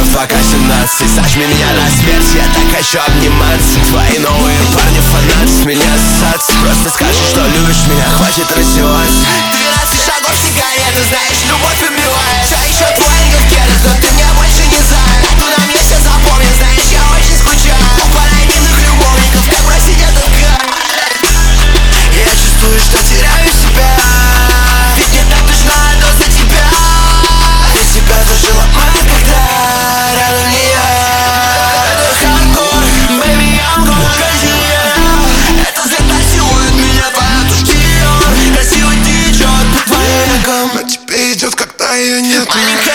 пока 17. Сожми меня на смерть, я так хочу обниматься. Твои новые парни фанаты с меня ссаться. Просто скажи, что любишь меня, хватит раздеваться. 12 шагов сигареты, знаешь, любовь убивает. Все еще твой ангел, но ты мне больше не знаешь. Куда мне все запомнят, знаешь, я очень скучаю. У параллельных любовников, как бросить этот гад. Я чувствую, что теряю себя. Ведь мне так нужна доза тебя. Без тебя зажила мама, когда рядом не я. Хардкор, baby, I'm gonna crazy, yeah. Это взгляд насилует меня, твоя тушь, красивый течет по твоим ногам. На тебе идет, когда ее нет.